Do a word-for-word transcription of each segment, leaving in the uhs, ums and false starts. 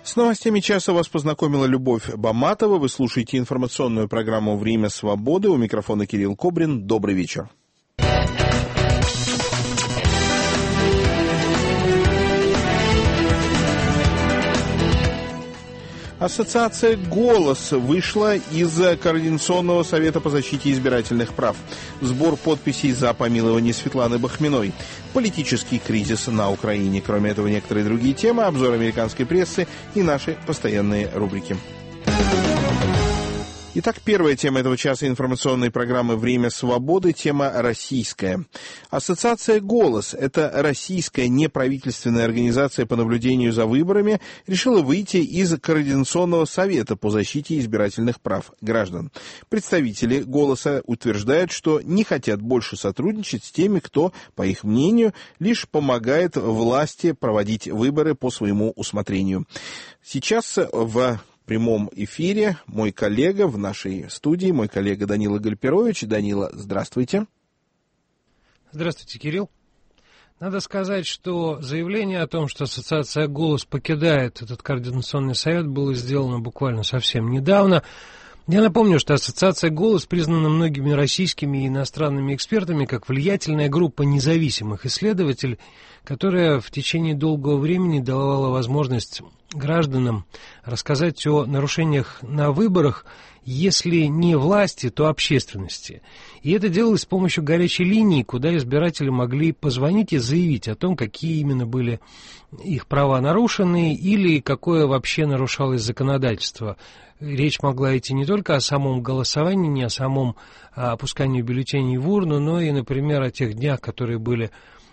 С новостями часа вас познакомила Любовь Баматова. Вы слушаете информационную программу «Время свободы». У микрофона Кирилл Кобрин. Добрый вечер. Ассоциация «Голос» вышла из Координационного совета по защите избирательных прав. Сбор подписей за помилование Светланы Бахминой. Политический кризис на Украине. Кроме этого, некоторые другие темы, обзор американской прессы и наши постоянные рубрики. Итак, первая тема этого часа информационной программы «Время свободы» – тема российская. Ассоциация «Голос» – это российская неправительственная организация по наблюдению за выборами, решила выйти из Координационного совета по защите избирательных прав граждан. Представители «Голоса» утверждают, что не хотят больше сотрудничать с теми, кто, по их мнению, лишь помогает власти проводить выборы по своему усмотрению. Сейчас в В прямом эфире мой коллега в нашей студии, мой коллега Данила Гальперович. Данила, здравствуйте. Здравствуйте, Кирилл. Надо сказать, что заявление о том, что ассоциация «Голос» покидает этот координационный совет, было сделано буквально совсем недавно. Я напомню, что ассоциация «Голос» признана многими российскими и иностранными экспертами как влиятельная группа независимых исследователей, которая в течение долгого времени давала возможность гражданам рассказать о нарушениях на выборах, если не власти, то общественности. И это делалось с помощью горячей линии, куда избиратели могли позвонить и заявить о том, какие именно были их права нарушены или какое вообще нарушалось законодательство. Речь могла идти не только о самом голосовании, не о самом опускании бюллетеней в урну, но и, например, о тех днях, которые были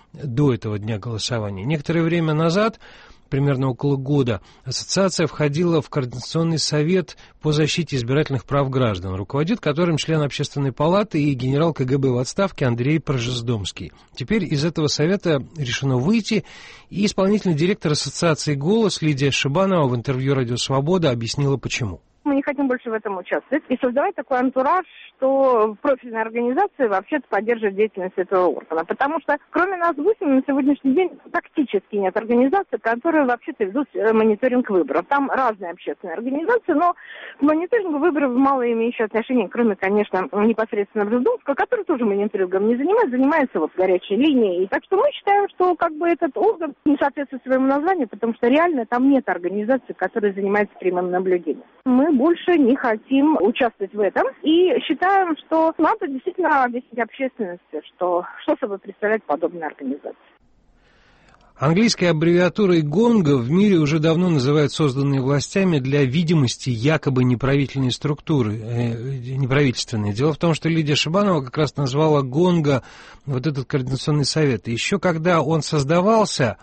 до этого дня голосования. Некоторое время назад, примерно около года, ассоциация входила в Координационный совет по защите избирательных прав граждан, руководит которым член Общественной палаты и генерал ка гэ бэ в отставке Андрей Прожездомский. Теперь из этого совета решено выйти, и исполнительный директор ассоциации «Голос» Лидия Шибанова в интервью «Радио Свобода» объяснила, почему. Мы не хотим больше в этом участвовать и создавать такой антураж, что профильная организация вообще-то поддерживает деятельность этого органа. Потому что кроме нас восемь на сегодняшний день практически нет организаций, которые вообще-то ведут мониторинг выборов. Там разные общественные организации, но к мониторингу выборов мало имеющие отношение, кроме, конечно, непосредственно Бжездомского, который тоже мониторингом не занимается, занимается вот горячей линией. И так что мы считаем, что как бы этот орган не соответствует своему названию, потому что реально там нет организации, которая занимается прямым наблюдением. Мы больше не хотим участвовать в этом и считаем, что надо действительно объяснить общественности, что, что собой представляет подобная организация. Английской аббревиатурой ГОНГа в мире уже давно называют созданные властями для видимости якобы неправительные структуры, э, неправительственные. Дело в том, что Лидия Шибанова как раз назвала ГОНГа вот этот координационный совет. И еще когда он создавался,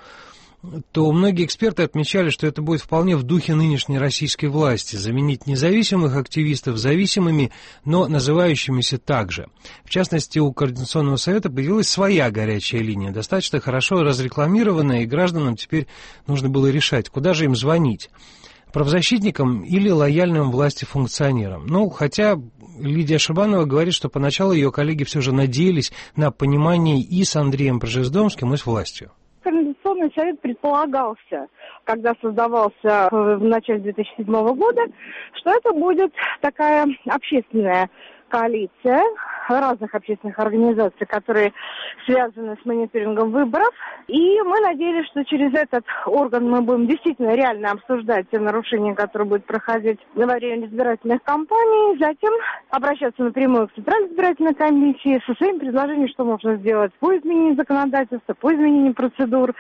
то многие эксперты отмечали, что это будет вполне в духе нынешней российской власти – заменить независимых активистов зависимыми, но называющимися так же. В частности, у Координационного совета появилась своя горячая линия, достаточно хорошо разрекламированная, и гражданам теперь нужно было решать, куда же им звонить – правозащитникам или лояльным власти функционерам. Ну, хотя Лидия Шибанова говорит, что поначалу ее коллеги все же надеялись на понимание и с Андреем Прожездомским, и с властью. Координационный совет предполагался, когда создавался в начале две тысячи седьмого года, что это будет такая общественная коалиция разных общественных организаций, которые связаны с мониторингом выборов. И мы надеялись, что через этот орган мы будем действительно реально обсуждать те нарушения, которые будут проходить во время избирательных кампаний, затем обращаться напрямую к Центральной избирательной комиссии со своим предложением, что можно сделать по изменению законодательства, по изменению процедур,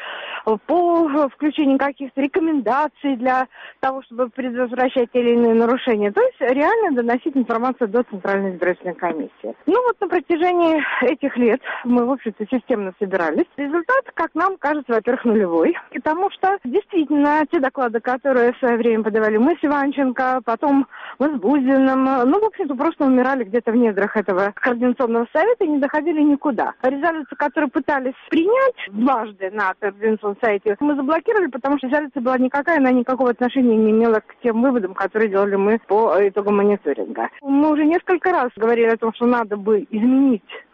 по включению каких-то рекомендаций для того, чтобы предотвращать те или иные нарушения. То есть реально доносить информацию до Центральной избирательной комиссии. Ну вот на протяжении этих лет мы, в общем-то, системно собирались. Результат, как нам кажется, во-первых, нулевой. Потому что действительно те доклады, которые в свое время подавали мы с Иванченко, потом мы с Бузиным, ну, в общем-то, просто умирали где-то в недрах этого координационного совета и не доходили никуда. Резолюцию, которую пытались принять дважды на координационном совете, мы заблокировали, потому что резолюция была никакая, она никакого отношения не имела к тем выводам, которые делали мы по итогам мониторинга. Мы уже несколько раз говорили о том, что надо бы изменить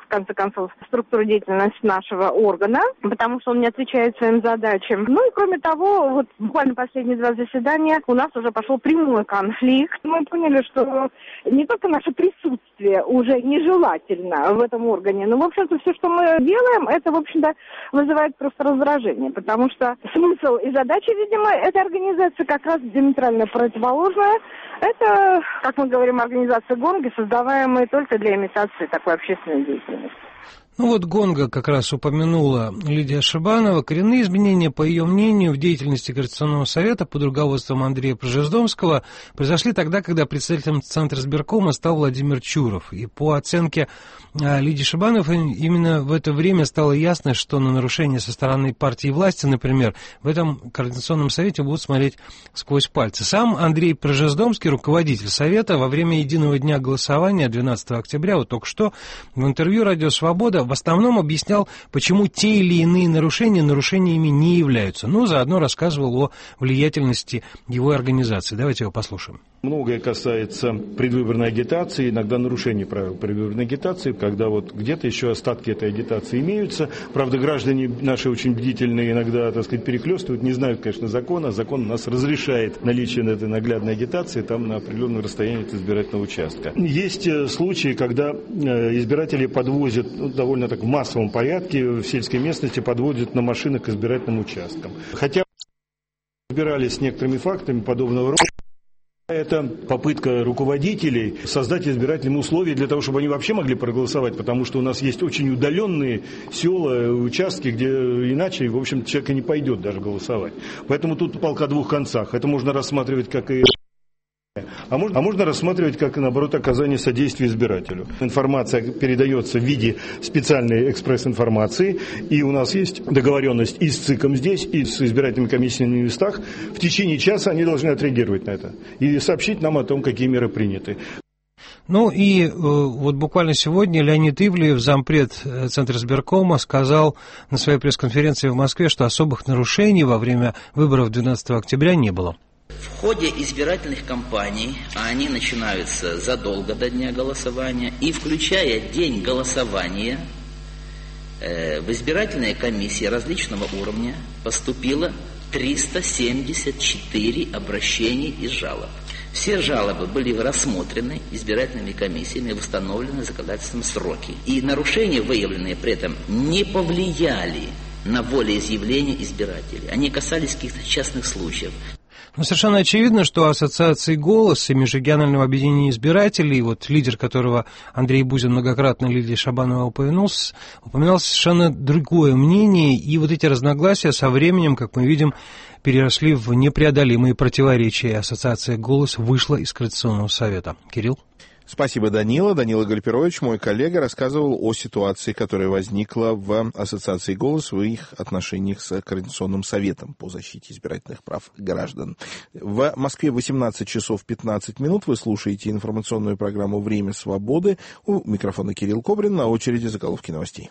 в конце концов, структуру деятельности нашего органа, потому что он не отвечает своим задачам. Ну и кроме того, вот буквально последние два заседания у нас уже пошел прямой конфликт. Мы поняли, что не только наше присутствие уже нежелательно в этом органе, но, в общем-то, все, что мы делаем, это, в общем-то, вызывает просто раздражение, потому что смысл и задача, видимо, этой организации как раз диаметрально противоположная. Это, как мы говорим, организация гонги, создаваемая только для имитации такой общественной деятельности. Ну вот Гонга как раз упомянула Лидия Шибанова. Коренные изменения, по ее мнению, в деятельности Координационного совета под руководством Андрея Прожездомского произошли тогда, когда председателем Центра избиркома стал Владимир Чуров. И по оценке Лидии Шибановой, именно в это время стало ясно, что на нарушения со стороны партии власти, например, в этом Координационном совете будут смотреть сквозь пальцы. Сам Андрей Прожездомский, руководитель совета, во время единого дня голосования двенадцатого октября, вот только что, в интервью «Радио Свобода» в основном объяснял, почему те или иные нарушения нарушениями не являются. Ну, заодно рассказывал о влиятельности его организации. Давайте его послушаем. Многое касается предвыборной агитации, иногда нарушений правил предвыборной агитации, когда вот где-то еще остатки этой агитации имеются. Правда, граждане наши очень бдительные, иногда, так сказать, перехлестывают, не знают, конечно, закона. Закон у нас разрешает наличие этой наглядной агитации там на определенном расстоянии от избирательного участка. Есть случаи, когда избиратели подвозят, ну, довольно так в массовом порядке, в сельской местности подводят на машинах к избирательным участкам. Хотя разбирались с некоторыми фактами подобного рода. Это попытка руководителей создать избирательные условия для того, чтобы они вообще могли проголосовать, потому что у нас есть очень удаленные села, участки, где иначе, в общем, человек и не пойдет даже голосовать. Поэтому тут палка о двух концах. Это можно рассматривать как и... А можно, а можно рассматривать как, наоборот, оказание содействия избирателю. Информация передается в виде специальной экспресс-информации, и у нас есть договоренность и с ЦИКом здесь, и с избирательными комиссиями на местах. В течение часа они должны отреагировать на это и сообщить нам о том, какие меры приняты. Ну и э, вот буквально сегодня Леонид Ивлеев, зампред Центра избиркома, сказал на своей пресс-конференции в Москве, что особых нарушений во время выборов двенадцатого октября не было. В ходе избирательных кампаний, а они начинаются задолго до дня голосования, и включая день голосования, э, в избирательные комиссии различного уровня поступило триста семьдесят четыре обращений и жалоб. Все жалобы были рассмотрены избирательными комиссиями в установленные законодательством сроки. И нарушения, выявленные при этом, не повлияли на волеизъявление избирателей. Они касались каких-то частных случаев. Ну, совершенно очевидно, что ассоциации «Голос» и Межрегионального объединения избирателей, вот лидер которого Андрей Бузин многократно Лидия Шибанова упомянул, упоминал совершенно другое мнение, и вот эти разногласия со временем, как мы видим, переросли в непреодолимые противоречия. Ассоциация «Голос» вышла из Координационного совета. Кирилл? Спасибо, Данила. Данила Гальперович, мой коллега, рассказывал о ситуации, которая возникла в Ассоциации «Голос» в их отношениях с Координационным советом по защите избирательных прав граждан. В Москве восемнадцать часов пятнадцать минут. Вы слушаете информационную программу «Время свободы». У микрофона Кирилл Кобрин, на очереди заголовки новостей.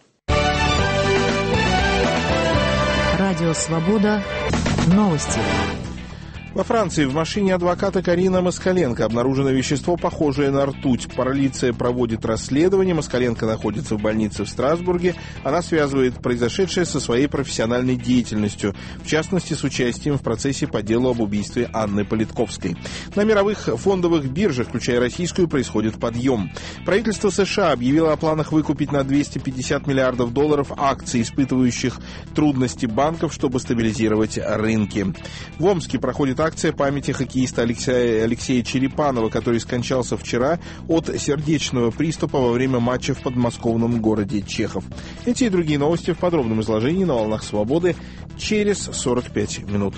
Радио «Свобода». Новости. Во Франции в машине адвоката Карина Москаленко обнаружено вещество, похожее на ртуть. Полиция проводит расследование. Москаленко находится в больнице в Страсбурге. Она связывает произошедшее со своей профессиональной деятельностью, в частности, с участием в процессе по делу об убийстве Анны Политковской. На мировых фондовых биржах, включая российскую, происходит подъем. Правительство США объявило о планах выкупить на двести пятьдесят миллиардов долларов акций, испытывающих трудности банков, чтобы стабилизировать рынки. В Омске проходит акция памяти хоккеиста Алексея, Алексея Черепанова, который скончался вчера от сердечного приступа во время матча в подмосковном городе Чехов. Эти и другие новости в подробном изложении на «Волнах Свободы» через сорок пять минут.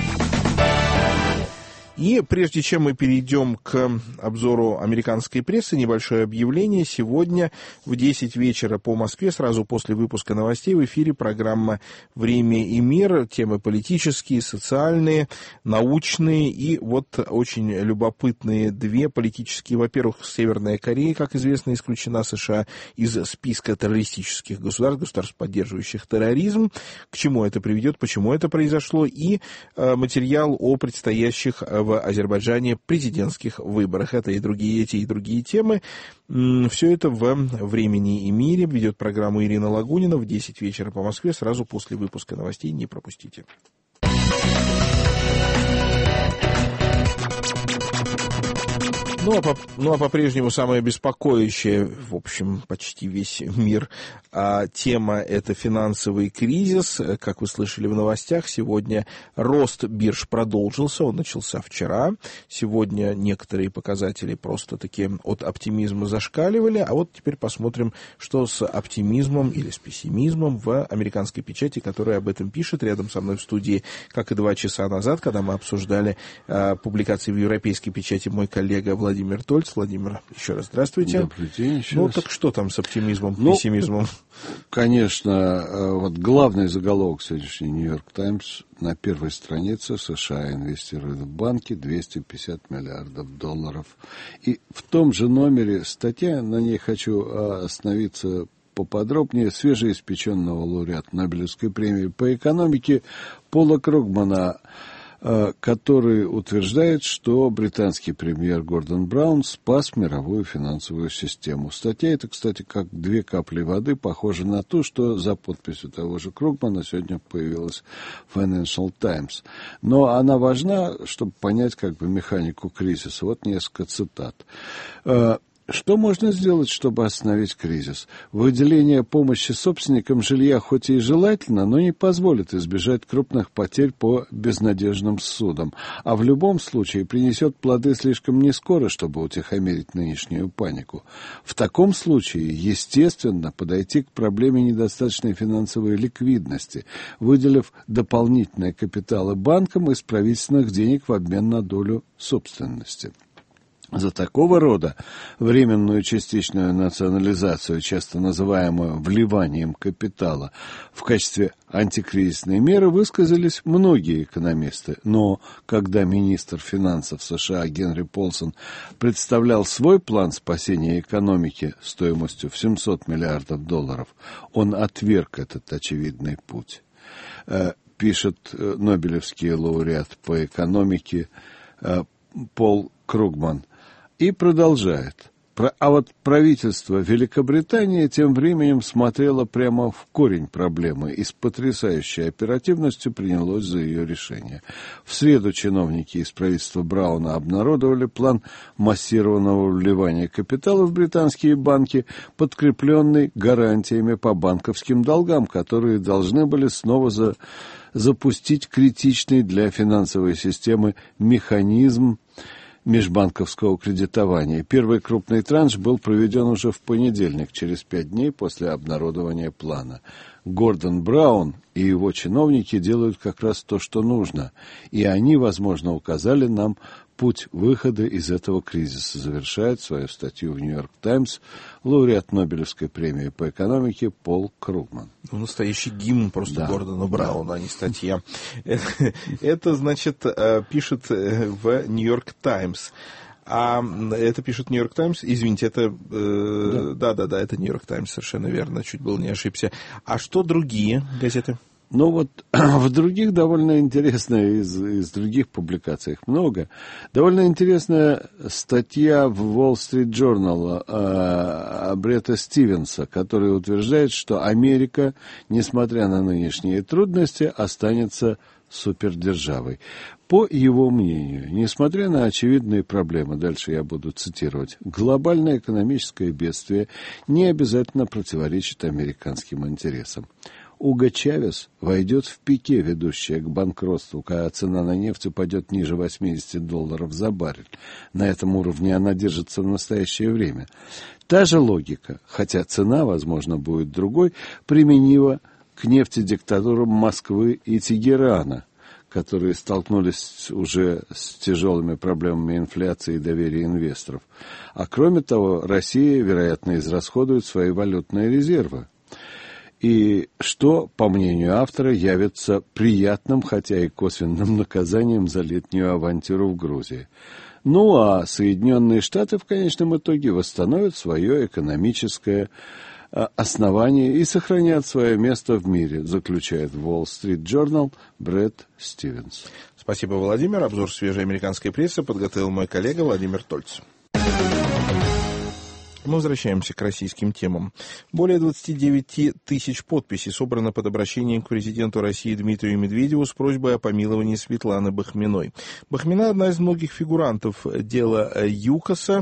И прежде чем мы перейдем к обзору американской прессы, небольшое объявление. Сегодня в десять вечера по Москве, сразу после выпуска новостей, в эфире программа «Время и мир». Темы политические, социальные, научные и вот очень любопытные две политические. Во-первых, Северная Корея, как известно, исключена США из списка террористических государств, государств, поддерживающих терроризм. К чему это приведет, почему это произошло. И э, материал о предстоящих в Азербайджане президентских выборах. Это и другие эти, и другие темы. Все это в «Времени и мире». Ведет программу Ирина Лагунина в десять вечера по Москве, сразу после выпуска новостей. Не пропустите. Ну а, по, ну, а по-прежнему самая беспокоящая, в общем, почти весь мир а, тема – это финансовый кризис. Как вы слышали в новостях, сегодня рост бирж продолжился, он начался вчера. Сегодня некоторые показатели просто-таки от оптимизма зашкаливали. А вот теперь посмотрим, что с оптимизмом или с пессимизмом в американской печати, которая об этом пишет. Рядом со мной в студии, как и два часа назад, когда мы обсуждали а, публикации в европейской печати, мой коллега Владимир Владимир Тольц. Владимир, еще раз здравствуйте. Добрый день еще Ну, раз. так что там с оптимизмом, ну, пессимизмом? Конечно, вот главный заголовок сегодняшний «Нью-Йорк Таймс» на первой странице: США инвестируют в банки двести пятьдесят миллиардов долларов. И в том же номере статья, на ней хочу остановиться поподробнее, свежеиспеченного лауреата Нобелевской премии по экономике Пола Кругмана, который утверждает, что британский премьер Гордон Браун спас мировую финансовую систему. Статья эта, кстати, как две капли воды, похожа на ту, что за подписью того же Кругмана сегодня появилась в Financial Times. Но она важна, чтобы понять как бы механику кризиса. Вот несколько цитат. Что можно сделать, чтобы остановить кризис? Выделение помощи собственникам жилья хоть и желательно, но не позволит избежать крупных потерь по безнадежным судам, а в любом случае принесет плоды слишком нескоро, чтобы утихомирить нынешнюю панику. В таком случае, естественно, подойти к проблеме недостаточной финансовой ликвидности, выделив дополнительные капиталы банкам из правительственных денег в обмен на долю собственности. За такого рода временную частичную национализацию, часто называемую вливанием капитала, в качестве антикризисной меры высказались многие экономисты. Но когда министр финансов США Генри Полсон представлял свой план спасения экономики стоимостью в семьсот миллиардов долларов, он отверг этот очевидный путь. Пишет нобелевский лауреат по экономике Пол Кругман. И продолжает. А вот правительство Великобритании тем временем смотрело прямо в корень проблемы и с потрясающей оперативностью принялось за ее решение. В среду чиновники из правительства Брауна обнародовали план массированного вливания капитала в британские банки, подкрепленный гарантиями по банковским долгам, которые должны были снова за... запустить критичный для финансовой системы механизм межбанковского кредитования. Первый крупный транш был проведен уже в понедельник, через пять дней после обнародования плана. Гордон Браун и его чиновники делают как раз то, что нужно, и они, возможно, указали нам путь выхода из этого кризиса, завершает свою статью в «Нью-Йорк Таймс» лауреат Нобелевской премии по экономике Пол Кругман. Ну, настоящий гимн просто да. Гордону Брауну, а не статья. Это, значит, пишет в «Нью-Йорк Таймс». А это пишет «Нью-Йорк Таймс». Извините, это... Да-да-да, это «Нью-Йорк Таймс», совершенно верно, чуть было не ошибся. А что другие газеты? Ну вот в других довольно интересная, из, из других публикаций их много, довольно интересная статья в Wall Street Journal э, Бретта Стивенса, который утверждает, что Америка, несмотря на нынешние трудности, останется супердержавой. По его мнению, несмотря на очевидные проблемы, дальше я буду цитировать, глобальное экономическое бедствие не обязательно противоречит американским интересам. Уго Чавес войдет в пике, ведущее к банкротству, когда цена на нефть упадет ниже восемьдесят долларов за баррель. На этом уровне она держится в настоящее время. Та же логика, хотя цена, возможно, будет другой, применима к нефтедиктатурам Москвы и Тегерана, которые столкнулись уже с тяжелыми проблемами инфляции и доверия инвесторов. А кроме того, Россия, вероятно, израсходует свои валютные резервы. И что, по мнению автора, явится приятным, хотя и косвенным наказанием за летнюю авантюру в Грузии. Ну а Соединенные Штаты в конечном итоге восстановят свое экономическое основание и сохранят свое место в мире, заключает в Wall Street Journal Бретт Стивенс. Спасибо, Владимир. Обзор свежей американской прессы подготовил мой коллега Владимир Тольц. Мы возвращаемся к российским темам. Более двадцать девять тысяч подписей собрано под обращением к президенту России Дмитрию Медведеву с просьбой о помиловании Светланы Бахминой. Бахмина – одна из многих фигурантов дела ЮКОСа.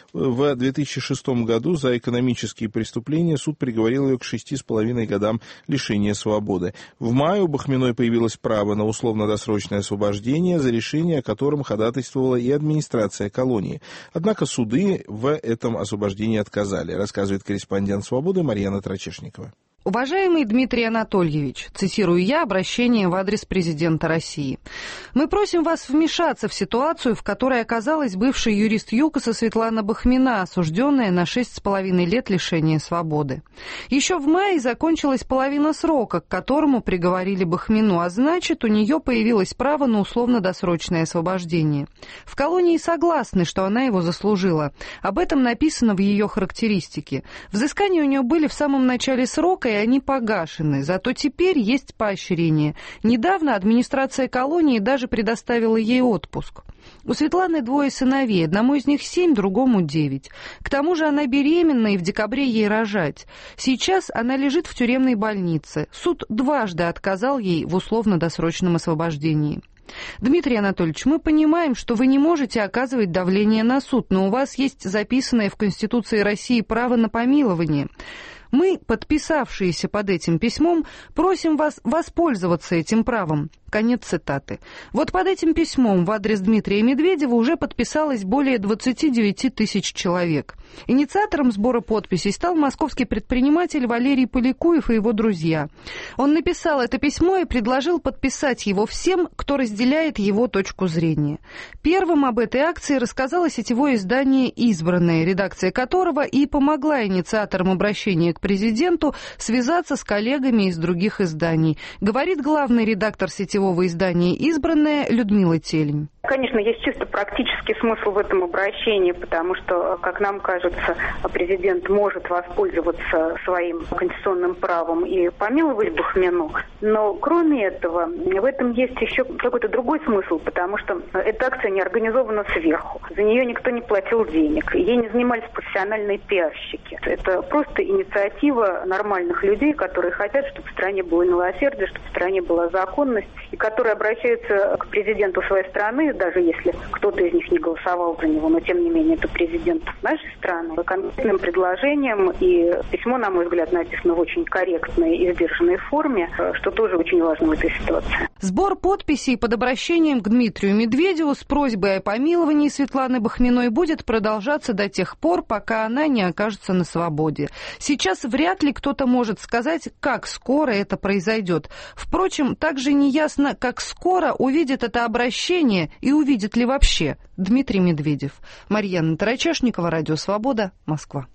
В две тысячи шестом году за экономические преступления суд приговорил ее к шести с половиной годам лишения свободы. В мае у Бахминой появилось право на условно-досрочное освобождение, за решение о котором ходатайствовала и администрация колонии. Однако суды в этом освобождении отказали, рассказывает корреспондент «Свободы» Марьяна Трачешникова. Уважаемый Дмитрий Анатольевич, цитирую я обращение в адрес президента России. Мы просим вас вмешаться в ситуацию, в которой оказалась бывший юрист ЮКОСа Светлана Бахмина, осужденная на шесть с половиной лет лишения свободы. Еще в мае закончилась половина срока, к которому приговорили Бахмину, а значит, у нее появилось право на условно-досрочное освобождение. В колонии согласны, что она его заслужила. Об этом написано в ее характеристике. Взыскания у нее были в самом начале срока, и они погашены. Зато теперь есть поощрение. Недавно администрация колонии даже предоставила ей отпуск. У Светланы двое сыновей, одному из них семь, другому девять. К тому же она беременна, и в декабре ей рожать. Сейчас она лежит в тюремной больнице. Суд дважды отказал ей в условно-досрочном освобождении. Дмитрий Анатольевич, мы понимаем, что вы не можете оказывать давление на суд, но у вас есть записанное в Конституции России право на помилование. Мы, подписавшиеся под этим письмом, просим вас воспользоваться этим правом. Конец цитаты. Вот под этим письмом в адрес Дмитрия Медведева уже подписалось более двадцать девять тысяч человек. Инициатором сбора подписей стал московский предприниматель Валерий Полякуев и его друзья. Он написал это письмо и предложил подписать его всем, кто разделяет его точку зрения. Первым об этой акции рассказало сетевое издание «Избранное», редакция которого и помогла инициаторам обращения к президенту связаться с коллегами из других изданий. Говорит главный редактор сетевого издания «Избранное» Людмила Телень. Конечно, есть чисто практический смысл в этом обращении, потому что, как нам кажется, президент может воспользоваться своим конституционным правом и помиловать Бахмину. Но кроме этого, в этом есть еще какой-то другой смысл, потому что эта акция не организована сверху. За нее никто не платил денег. Ей не занимались профессиональные пиарщики. Это просто инициатива нормальных людей, которые хотят, чтобы в стране было милосердие, чтобы в стране была законность, и которые обращаются к президенту своей страны, даже если кто-то из них не голосовал за него, но тем не менее это президент нашей страны, конкретным предложением, и письмо, на мой взгляд, написано в очень корректной и сдержанной форме, что тоже очень важно в этой ситуации. Сбор подписей под обращением к Дмитрию Медведеву с просьбой о помиловании Светланы Бахминой будет продолжаться до тех пор, пока она не окажется на свободе. Сейчас вряд ли кто-то может сказать, как скоро это произойдет. Впрочем, также неясно, как скоро увидит это обращение и увидит ли вообще Дмитрий Медведев. Марьяна Тарачешникова, Радио Свобода, Москва.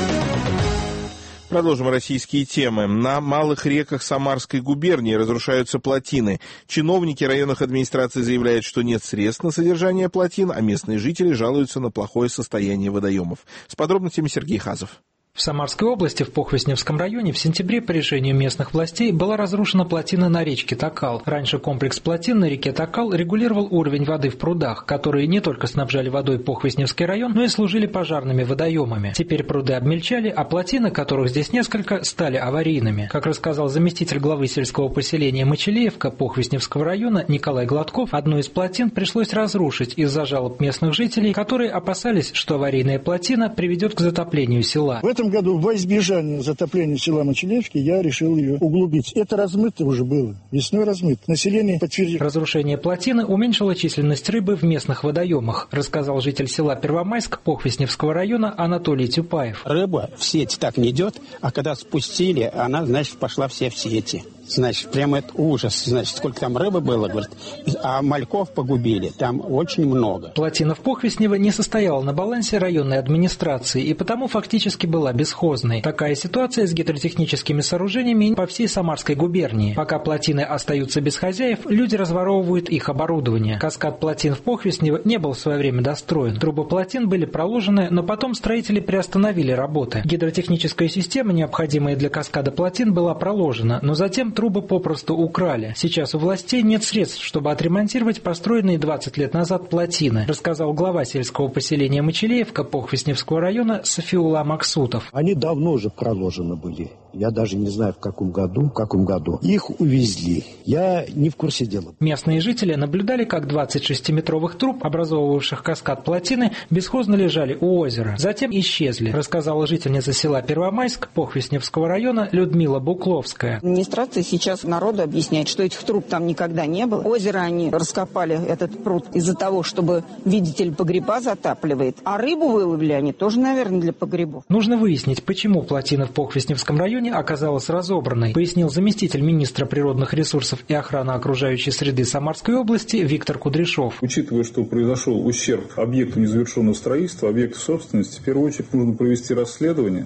Продолжим российские темы. На малых реках Самарской губернии разрушаются плотины. Чиновники районных администраций заявляют, что нет средств на содержание плотин, а местные жители жалуются на плохое состояние водоемов. С подробностями Сергей Хазов. В Самарской области, в Похвестневском районе, в сентябре по решению местных властей была разрушена плотина на речке Такал. Раньше комплекс плотин на реке Такал регулировал уровень воды в прудах, которые не только снабжали водой Похвестневский район, но и служили пожарными водоемами. Теперь пруды обмельчали, а плотины, которых здесь несколько, стали аварийными. Как рассказал заместитель главы сельского поселения Мочелеевка Похвестневского района Николай Гладков, одну из плотин пришлось разрушить из-за жалоб местных жителей, которые опасались, что аварийная плотина приведет к затоплению села. В этом году во избежание затопления села Мочелеевки я решил ее углубить. Это размыто уже было, весной размыто. Население подтвердило. Разрушение плотины уменьшило численность рыбы в местных водоемах, рассказал житель села Первомайск Похвестневского района Анатолий Тюпаев. Рыба в сеть так не идет, а когда спустили, она, значит, пошла вся в сети. Значит, прямо это ужас. Значит, сколько там рыбы было, говорит, а мальков погубили. Там очень много. Плотина в Похвестнево не состояла на балансе районной администрации и потому фактически была бесхозной. Такая ситуация с гидротехническими сооружениями по всей Самарской губернии. Пока плотины остаются без хозяев, люди разворовывают их оборудование. Каскад плотин в Похвестнево не был в свое время достроен. Трубы плотин были проложены, но потом строители приостановили работы. Гидротехническая система, необходимая для каскада плотин, была проложена, но затем Затем трубы попросту украли. Сейчас у властей нет средств, чтобы отремонтировать построенные двадцать лет назад плотины, рассказал глава сельского поселения Мочелеевка Похвестневского района Софиулла Максутов. Они давно уже проложены были. Я даже не знаю, в каком году, в каком году. Их увезли. Я не в курсе дела. Местные жители наблюдали, как двадцать шестиметровых труб, образовывавших каскад плотины, бесхозно лежали у озера. Затем исчезли, рассказала жительница села Первомайск Похвестневского района Людмила Букловская. Администрация сейчас народу объясняет, что этих труб там никогда не было. Озеро они раскопали, этот пруд, из-за того, чтобы, видите ли, погреба затапливает. А рыбу выловили они тоже, наверное, для погребов. Нужно выяснить, почему плотина в Похвестневском районе оказалась разобранной, пояснил заместитель министра природных ресурсов и охраны окружающей среды Самарской области Виктор Кудряшов. Учитывая, что произошел ущерб объекту незавершенного строительства, объекту собственности, в первую очередь нужно провести расследование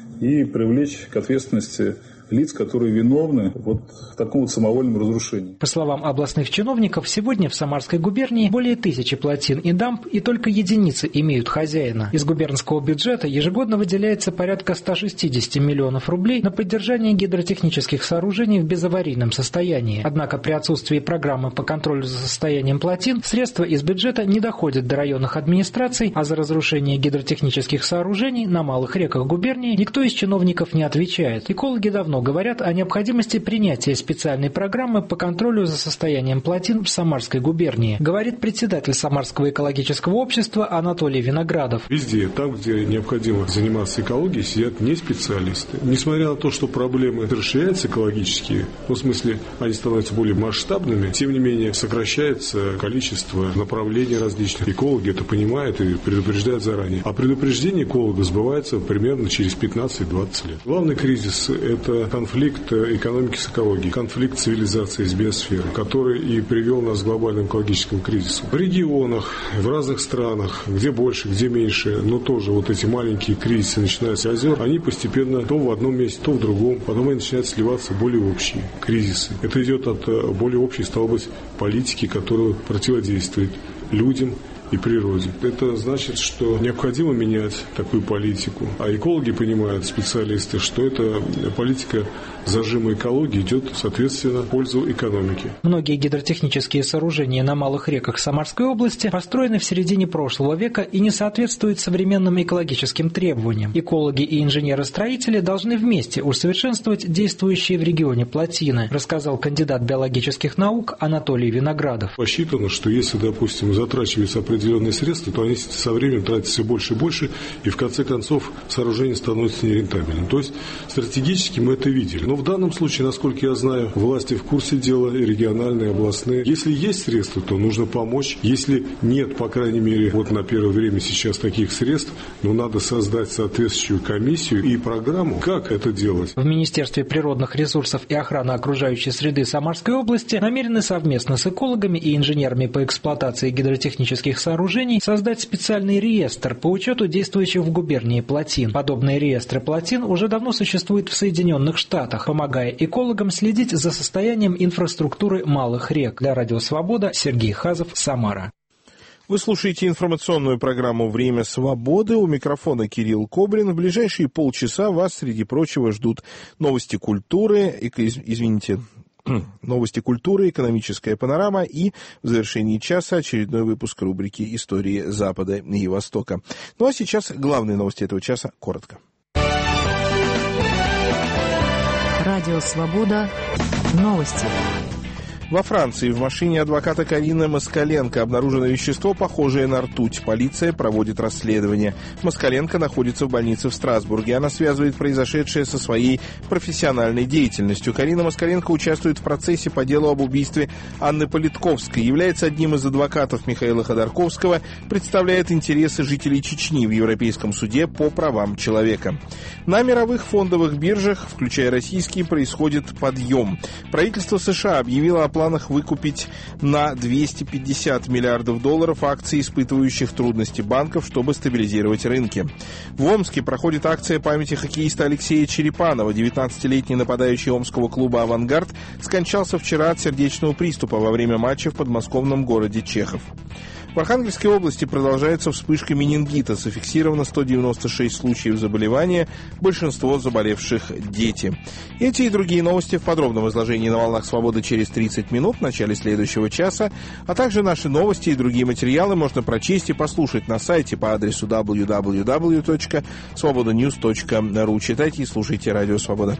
и привлечь к ответственности лиц, которые виновны вот в таком вот самовольном разрушении. По словам областных чиновников, сегодня в Самарской губернии более тысячи плотин и дамб, и только единицы имеют хозяина. Из губернского бюджета ежегодно выделяется порядка ста шестидесяти миллионов рублей на поддержание гидротехнических сооружений в безаварийном состоянии. Однако при отсутствии программы по контролю за состоянием плотин средства из бюджета не доходят до районных администраций, а за разрушение гидротехнических сооружений на малых реках губернии никто из чиновников не отвечает. Экологи давно говорят о необходимости принятия специальной программы по контролю за состоянием плотин в Самарской губернии, говорит председатель Самарского экологического общества Анатолий Виноградов. Везде, там, где необходимо заниматься экологией, сидят не специалисты. Несмотря на то, что проблемы расширяются экологические, ну, в смысле, они становятся более масштабными, тем не менее сокращается количество направлений различных. Экологи это понимают и предупреждают заранее. А предупреждение эколога сбывается примерно через пятнадцать-двадцать лет. Главный кризис – это конфликт экономики с экологией, конфликт цивилизации с биосферой, который и привел нас к глобальному экологическому кризису. В регионах, в разных странах, где больше, где меньше, но тоже вот эти маленькие кризисы, начинаются озер, они постепенно то в одном месте, то в другом, потом они начинают сливаться в более общие кризисы. Это идет от более общей, стало быть, политики, которая противодействует людям и природе. Это значит, что необходимо менять такую политику. А экологи понимают, специалисты, что эта политика зажима экологии идет, соответственно, в пользу экономики. Многие гидротехнические сооружения на малых реках Самарской области построены в середине прошлого века и не соответствуют современным экологическим требованиям. Экологи и инженеры-строители должны вместе усовершенствовать действующие в регионе плотины, рассказал кандидат биологических наук Анатолий Виноградов. Посчитано, что если, допустим, затрачиваются определенные средства, то они со временем тратятся все больше и больше, и в конце концов сооружение становится нерентабельным. То есть стратегически мы это видели. Но в данном случае, насколько я знаю, власти в курсе дела, и региональные, и областные. Если есть средства, то нужно помочь. Если нет, по крайней мере, вот на первое время сейчас таких средств, но надо создать соответствующую комиссию и программу, как это делать. В Министерстве природных ресурсов и охраны окружающей среды Самарской области намерены совместно с экологами и инженерами по эксплуатации гидротехнических сооружений создать специальный реестр по учету действующих в губернии плотин. Подобные реестры плотин уже давно существуют в Соединенных Штатах, помогая экологам следить за состоянием инфраструктуры малых рек. Для Радио Свобода Сергей Хазов, Самара. Вы слушаете информационную программу «Время свободы». У микрофона Кирилл Кобрин. В ближайшие полчаса вас, среди прочего, ждут новости культуры, извините, новости культуры, экономическая панорама и в завершении часа очередной выпуск рубрики «Истории Запада и Востока». Ну а сейчас главные новости этого часа коротко. Радио «Свобода». Новости. Во Франции в машине адвоката Карины Москаленко обнаружено вещество, похожее на ртуть. Полиция проводит расследование. Москаленко находится в больнице в Страсбурге. Она связывает произошедшее со своей профессиональной деятельностью. Карина Москаленко участвует в процессе по делу об убийстве Анны Политковской, является одним из адвокатов Михаила Ходорковского, представляет интересы жителей Чечни в Европейском суде по правам человека. На мировых фондовых биржах, включая российские, происходит подъем. Правительство США объявило о планах выкупить на двести пятьдесят миллиардов долларов акций, испытывающих трудности банков, чтобы стабилизировать рынки. В Омске проходит акция памяти хоккеиста Алексея Черепанова. девятнадцатилетний нападающий омского клуба «Авангард» скончался вчера от сердечного приступа во время матча в подмосковном городе Чехов. В Архангельской области продолжается вспышка менингита. Зафиксировано сто девяносто шесть случаев заболевания, большинство заболевших дети. Эти и другие новости в подробном изложении на «Волнах Свободы» через тридцать минут в начале следующего часа, а также наши новости и другие материалы можно прочесть и послушать на сайте по адресу дабл ю дабл ю дабл ю точка свобода ньюс точка ру. Читайте и слушайте «Радио Свобода».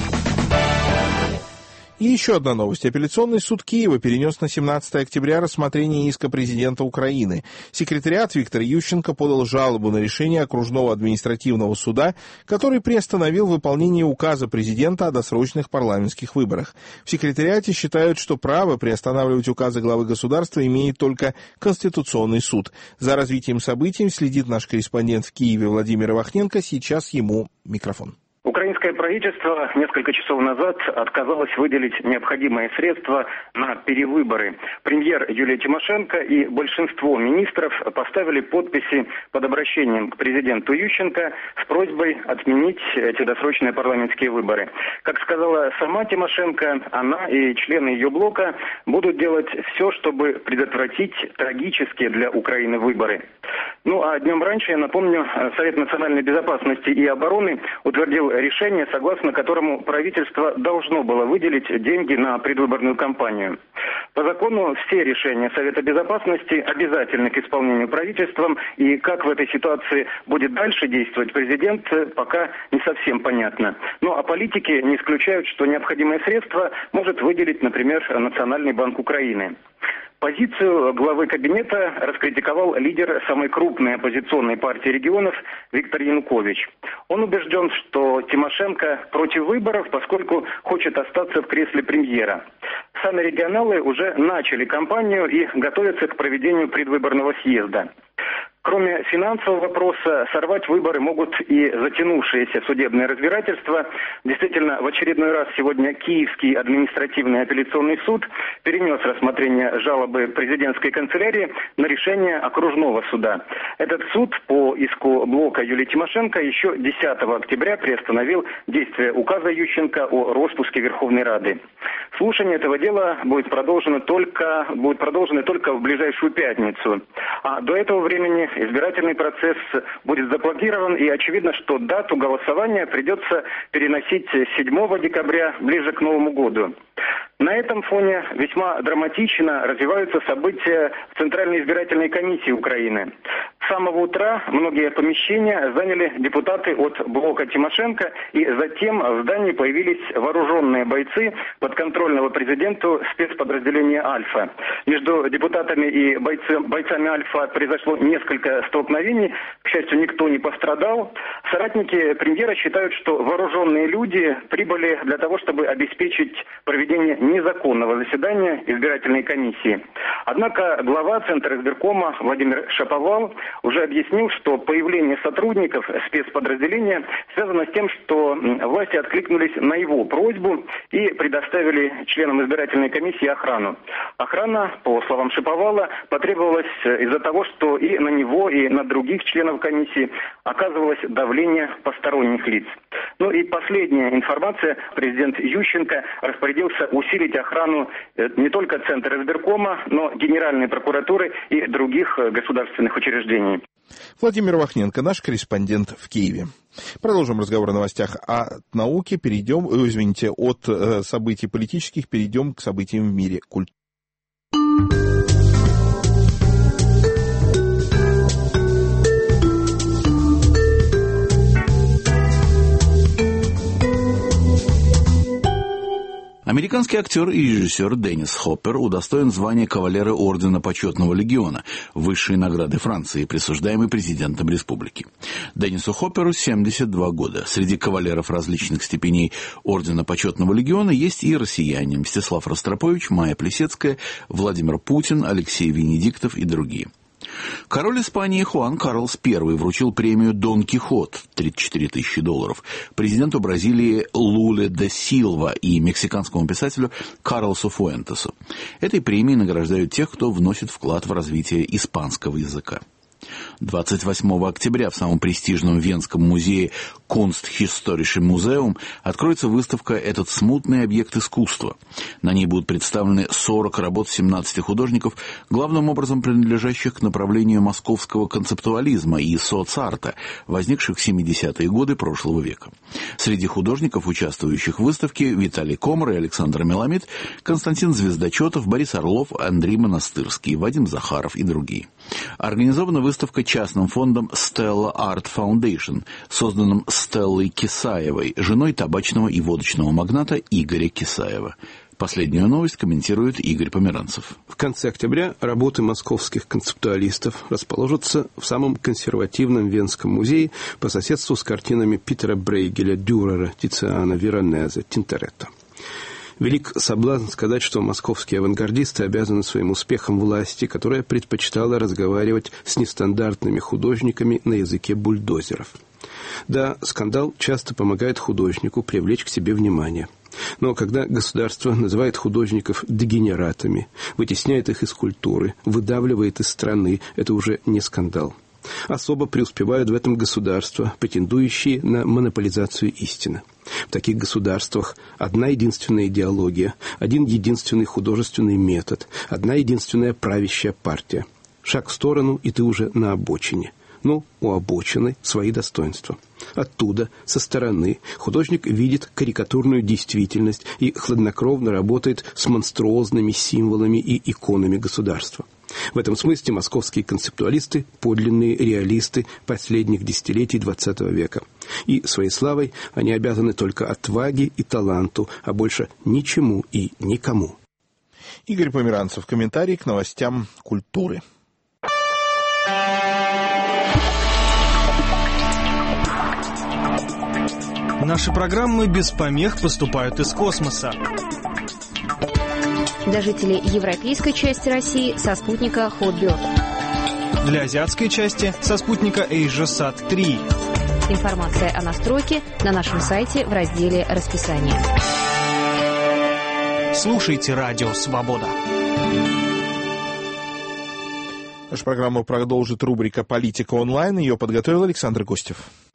И еще одна новость. Апелляционный суд Киева перенес на семнадцатое октября рассмотрение иска президента Украины. Секретариат Виктора Ющенко подал жалобу на решение окружного административного суда, который приостановил выполнение указа президента о досрочных парламентских выборах. В секретариате считают, что право приостанавливать указы главы государства имеет только Конституционный суд. За развитием событий следит наш корреспондент в Киеве Владимир Ивахненко. Сейчас ему микрофон. Украинское правительство несколько часов назад отказалось выделить необходимые средства на перевыборы. Премьер Юлия Тимошенко и большинство министров поставили подписи под обращением к президенту Ющенко с просьбой отменить эти досрочные парламентские выборы. Как сказала сама Тимошенко, она и члены ее блока будут делать все, чтобы предотвратить трагические для Украины выборы. Ну а днем раньше, я напомню, Совет национальной безопасности и обороны утвердил решение, согласно которому правительство должно было выделить деньги на предвыборную кампанию. По закону все решения Совета Безопасности обязательны к исполнению правительством, и как в этой ситуации будет дальше действовать президент, пока не совсем понятно. Ну а политики не исключают, что необходимые средства может выделить, например, Национальный банк Украины. Позицию главы кабинета раскритиковал лидер самой крупной оппозиционной партии регионов Виктор Янукович. Он убежден, что Тимошенко против выборов, поскольку хочет остаться в кресле премьера. Сами регионалы уже начали кампанию и готовятся к проведению предвыборного съезда. Кроме финансового вопроса, сорвать выборы могут и затянувшиеся судебные разбирательства. Действительно, в очередной раз сегодня Киевский административный апелляционный суд перенес рассмотрение жалобы президентской канцелярии на решение окружного суда. Этот суд по иску блока Юлии Тимошенко еще десятого октября приостановил действие указа Ющенко о распуске Верховной Рады. Слушание этого дела будет продолжено только, будет продолжено только в ближайшую пятницу. А до этого времени избирательный процесс будет заблокирован, и очевидно, что дату голосования придется переносить с седьмого декабря ближе к Новому году. На этом фоне весьма драматично развиваются события в Центральной избирательной комиссии Украины. С самого утра многие помещения заняли депутаты от блока Тимошенко, и затем в здании появились вооруженные бойцы подконтрольного президенту спецподразделения «Альфа». Между депутатами и бойцы, бойцами «Альфа» произошло несколько столкновений. К счастью, никто не пострадал. Соратники премьера считают, что вооруженные люди прибыли для того, чтобы обеспечить проведение незаконного заседания избирательной комиссии. Однако глава Центра избиркома Владимир Шаповал уже объяснил, что появление сотрудников спецподразделения связано с тем, что власти откликнулись на его просьбу и предоставили членам избирательной комиссии охрану. Охрана, по словам Шаповала, потребовалась из-за того, что и на него, и на других членов комиссии оказывалось давление посторонних лиц. Ну и последняя информация. Президент Ющенко распорядился усилить охрану не только Центра избиркома, но Генеральной прокуратуры и других государственных учреждений. Владимир Вахненко, наш корреспондент в Киеве. Продолжим разговор о новостях о науке. Перейдем, извините, от событий политических перейдем к событиям в мире культуры. Американский актер и режиссер Деннис Хоппер удостоен звания кавалера Ордена Почетного Легиона, высшей награды Франции, присуждаемой президентом республики. Деннису Хопперу семьдесят два года. Среди кавалеров различных степеней Ордена Почетного Легиона есть и россияне: Мстислав Ростропович, Майя Плисецкая, Владимир Путин, Алексей Венедиктов и другие. Король Испании Хуан Карлос Первый вручил премию «Дон Кихот» тридцать четыре тысячи долларов президенту Бразилии Луле де Силва и мексиканскому писателю Карлосу Фуэнтесу. Этой премией награждают тех, кто вносит вклад в развитие испанского языка. двадцать восьмого октября в самом престижном Венском музее Kunsthistorische Museum откроется выставка «Этот смутный объект искусства». На ней будут представлены сорок работ семнадцати художников, главным образом принадлежащих к направлению московского концептуализма и соцарта, возникших в семидесятые годы прошлого века. Среди художников, участвующих в выставке, Виталий Комар и Александр Меламид, Константин Звездочетов, Борис Орлов, Андрей Монастырский, Вадим Захаров и другие. Организована выставка частным фондом Stella Art Foundation, созданным Стеллой Кисаевой, женой табачного и водочного магната Игоря Кисаева. Последнюю новость комментирует Игорь Померанцев. В конце октября работы московских концептуалистов расположатся в самом консервативном Венском музее по соседству с картинами Питера Брейгеля, Дюрера, Тициана, Веронезе, Тинторетто. Велик соблазн сказать, что московские авангардисты обязаны своим успехом власти, которая предпочитала разговаривать с нестандартными художниками на языке бульдозеров. Да, скандал часто помогает художнику привлечь к себе внимание. Но когда государство называет художников дегенератами, вытесняет их из культуры, выдавливает из страны, это уже не скандал. Особо преуспевают в этом государства, претендующие на монополизацию истины. В таких государствах одна единственная идеология, один единственный художественный метод, одна единственная правящая партия. Шаг в сторону, и ты уже на обочине. Но у обочины свои достоинства. Оттуда, со стороны, художник видит карикатурную действительность и хладнокровно работает с монструозными символами и иконами государства. В этом смысле московские концептуалисты – подлинные реалисты последних десятилетий двадцатого века. И своей славой они обязаны только отваге и таланту, а больше ничему и никому. Игорь Померанцев. Комментарий к новостям культуры. Наши программы без помех поступают из космоса. Для жителей европейской части России со спутника Hotbird. Для азиатской части со спутника AsiaSat три. Информация о настройке на нашем сайте в разделе «Расписание». Слушайте Радио Свобода. Нашу программу продолжит рубрика «Политика онлайн». Ее подготовил Александр Гостев.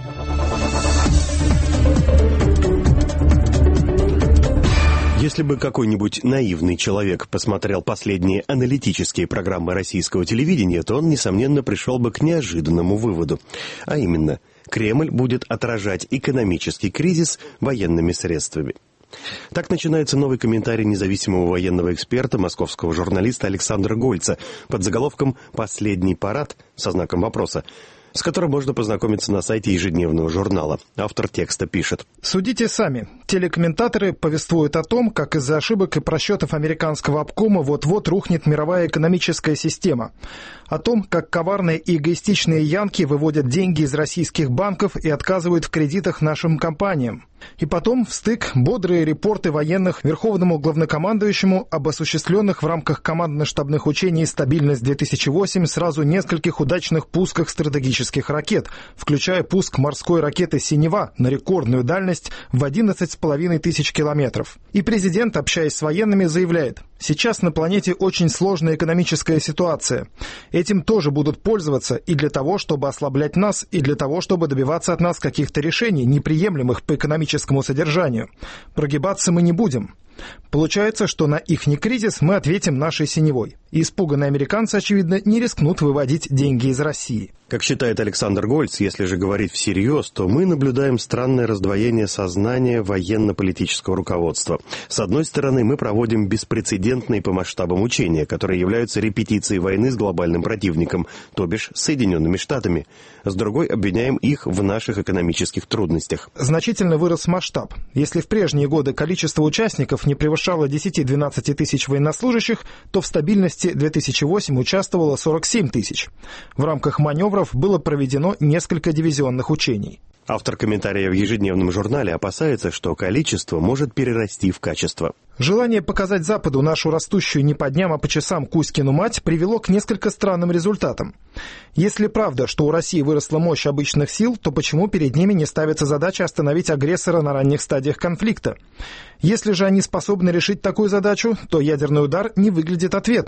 Если бы какой-нибудь наивный человек посмотрел последние аналитические программы российского телевидения, то он, несомненно, пришел бы к неожиданному выводу. А именно, Кремль будет отражать экономический кризис военными средствами. Так начинается новый комментарий независимого военного эксперта, московского журналиста Александра Гольца под заголовком «Последний парад» со знаком вопроса, с которым можно познакомиться на сайте ежедневного журнала. Автор текста пишет. Судите сами. Телекомментаторы повествуют о том, как из-за ошибок и просчетов американского обкома вот-вот рухнет мировая экономическая система. О том, как коварные и эгоистичные янки выводят деньги из российских банков и отказывают в кредитах нашим компаниям. И потом встык бодрые репорты военных верховному главнокомандующему об осуществленных в рамках командно-штабных учений «Стабильность-две тысячи восемь» сразу нескольких удачных пусках стратегических ракет, включая пуск морской ракеты «Синева» на рекордную дальность в одиннадцать с половиной тысяч километров. И президент, общаясь с военными, заявляет: «Сейчас на планете очень сложная экономическая ситуация. Этим тоже будут пользоваться и для того, чтобы ослаблять нас, и для того, чтобы добиваться от нас каких-то решений, неприемлемых по экономическому содержанию. Прогибаться мы не будем». Получается, что на ихний кризис мы ответим нашей синевой. И испуганные американцы, очевидно, не рискнут выводить деньги из России. Как считает Александр Гольц, если же говорить всерьез, то мы наблюдаем странное раздвоение сознания военно-политического руководства. С одной стороны, мы проводим беспрецедентные по масштабам учения, которые являются репетицией войны с глобальным противником, то бишь Соединенными Штатами. С другой, обвиняем их в наших экономических трудностях. Значительно вырос масштаб. Если в прежние годы количество участников не превышало десять-двенадцать тысяч военнослужащих, то в стабильности две тысячи восемь участвовало сорок семь тысяч. В рамках маневров было проведено несколько дивизионных учений. Автор комментария в ежедневном журнале опасается, что количество может перерасти в качество. Желание показать Западу нашу растущую не по дням, а по часам Кузькину мать привело к несколько странным результатам. Если правда, что у России выросла мощь обычных сил, то почему перед ними не ставится задача остановить агрессора на ранних стадиях конфликта? Если же они способны решить такую задачу, то ядерный удар не выглядит ответным.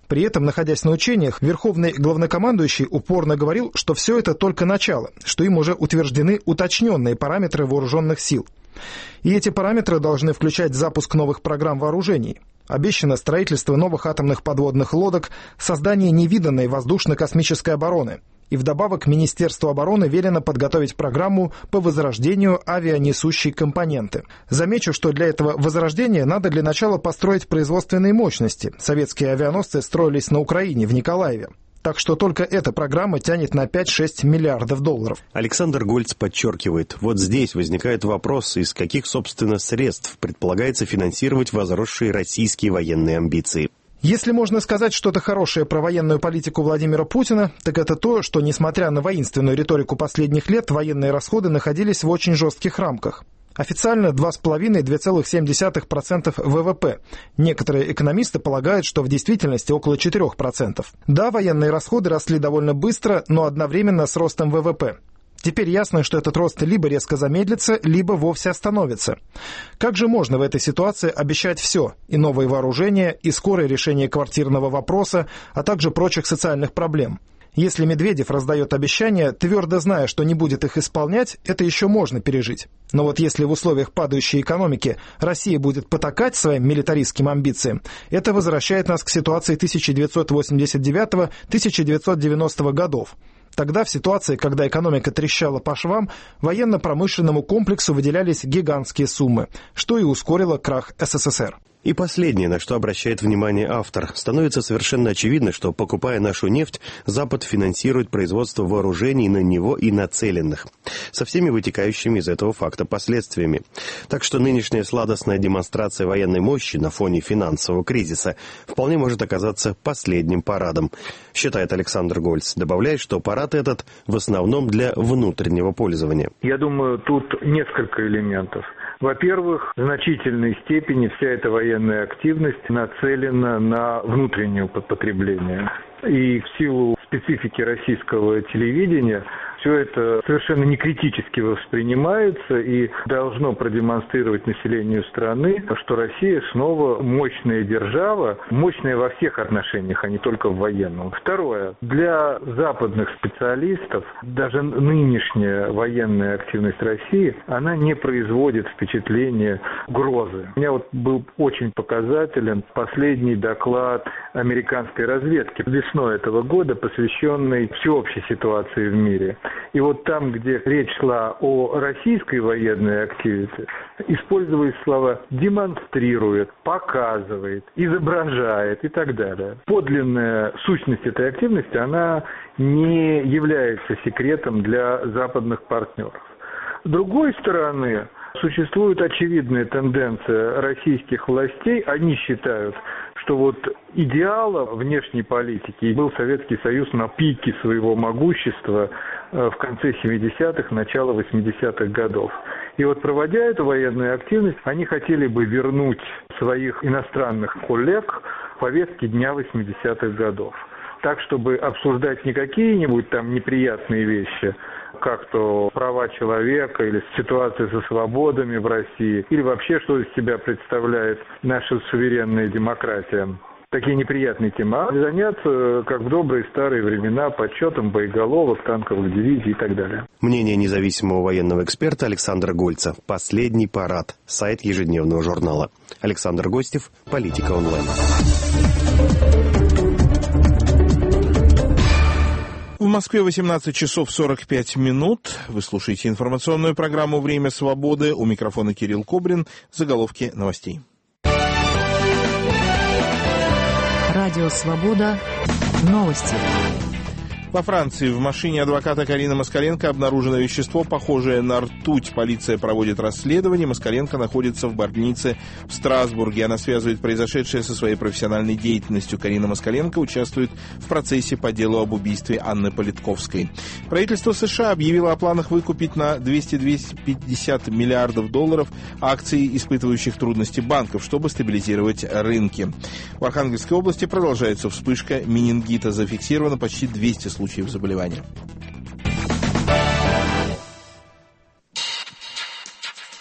При этом, находясь на учениях, верховный главнокомандующий упорно говорил, что все это только начало, что им уже утверждены уточненные параметры вооруженных сил. И эти параметры должны включать запуск новых программ вооружений. Обещано строительство новых атомных подводных лодок, создание невиданной воздушно-космической обороны. И вдобавок Министерству обороны велено подготовить программу по возрождению авианесущей компоненты. Замечу, что для этого возрождения надо для начала построить производственные мощности. Советские авианосцы строились на Украине, в Николаеве. Так что только эта программа тянет на пять-шесть миллиардов долларов. Александр Гольц подчеркивает, вот здесь возникает вопрос, из каких, собственно, средств предполагается финансировать возросшие российские военные амбиции. Если можно сказать что-то хорошее про военную политику Владимира Путина, так это то, что, несмотря на воинственную риторику последних лет, военные расходы находились в очень жестких рамках. Официально два с половиной - два целых семь десятых процента вэ вэ пэ. Некоторые экономисты полагают, что в действительности около четырех процентов. Да, военные расходы росли довольно быстро, но одновременно с ростом вэ вэ пэ. Теперь ясно, что этот рост либо резко замедлится, либо вовсе остановится. Как же можно в этой ситуации обещать все? И новые вооружения, и скорое решение квартирного вопроса, а также прочих социальных проблем. Если Медведев раздает обещания, твердо зная, что не будет их исполнять, это еще можно пережить. Но вот если в условиях падающей экономики Россия будет потакать своим милитаристским амбициям, это возвращает нас к ситуации тысяча девятьсот восемьдесят девятого - тысяча девятьсот девяностого годов. Тогда, в ситуации, когда экономика трещала по швам, военно-промышленному комплексу выделялись гигантские суммы, что и ускорило крах эс эс эс эр. И последнее, на что обращает внимание автор. Становится совершенно очевидно, что, покупая нашу нефть, Запад финансирует производство вооружений на него и нацеленных, со всеми вытекающими из этого факта последствиями. Так что нынешняя сладостная демонстрация военной мощи на фоне финансового кризиса вполне может оказаться последним парадом, считает Александр Гольц, добавляя, что парад этот в основном для внутреннего пользования. Я думаю, тут несколько элементов. Во-первых, в значительной степени вся эта военная активность нацелена на внутреннее потребление. И в силу специфики российского телевидения все это совершенно не критически воспринимается и должно продемонстрировать населению страны, что Россия снова мощная держава, мощная во всех отношениях, а не только в военном. Второе. Для западных специалистов даже нынешняя военная активность России, она не производит впечатления угрозы. У меня вот был очень показателен последний доклад американской разведки весной этого года, посвященный всеобщей ситуации в мире. И вот там, где речь шла о российской военной активности, использовались слова «демонстрирует», «показывает», «изображает» и так далее. Подлинная сущность этой активности, она не является секретом для западных партнеров. С другой стороны, существует очевидная тенденция российских властей. Они считают, что вот идеалом внешней политики был Советский Союз на пике своего могущества в конце семидесятых, начало восьмидесятых годов. И вот проводя эту военную активность, они хотели бы вернуть своих иностранных коллег в повестке дня восьмидесятых годов. Так, чтобы обсуждать не какие-нибудь там неприятные вещи, как то права человека или ситуация со свободами в России, или вообще, что из себя представляет наша суверенная демократия. Такие неприятные темы, а заняться, как в добрые старые времена, подсчетом боеголовок, танковых дивизий и так далее. Мнение независимого военного эксперта Александра Гольца. «Последний парад». Сайт ежедневного журнала. Александр Гостев, «Политика онлайн». В Москве восемнадцать часов сорок пять минут. Вы слушаете информационную программу «Время свободы». У микрофона Кирилл Кобрин. Заголовки новостей. Радио «Свобода». Новости. Во Франции в машине адвоката Карины Москаленко обнаружено вещество, похожее на ртуть. Полиция проводит расследование. Москаленко находится в больнице в Страсбурге. Она связывает произошедшее со своей профессиональной деятельностью. Карина Москаленко участвует в процессе по делу об убийстве Анны Политковской. Правительство США объявило о планах выкупить на двести - двести пятьдесят миллиардов долларов акций, испытывающих трудности банков, чтобы стабилизировать рынки. В Архангельской области продолжается вспышка менингита. Зафиксировано почти двести случаев. случаев заболевания.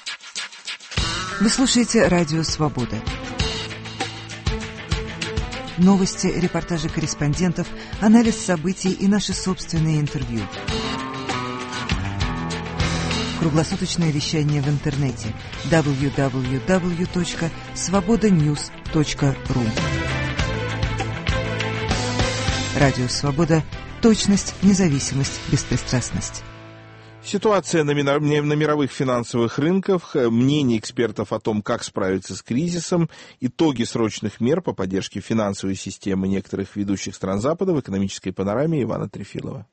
Вы слушаете «Радио Свобода». новости, репортажи корреспондентов, анализ событий и наши собственные интервью. Круглосуточное вещание в интернете дабл ю дабл ю дабл ю точка свобода ньюс точка ру. Радио «Свобода». Точность, независимость, беспристрастность. Ситуация на мировых финансовых рынках, мнение экспертов о том, как справиться с кризисом, итоги срочных мер по поддержке финансовой системы некоторых ведущих стран Запада в экономической панораме Ивана Трефилова.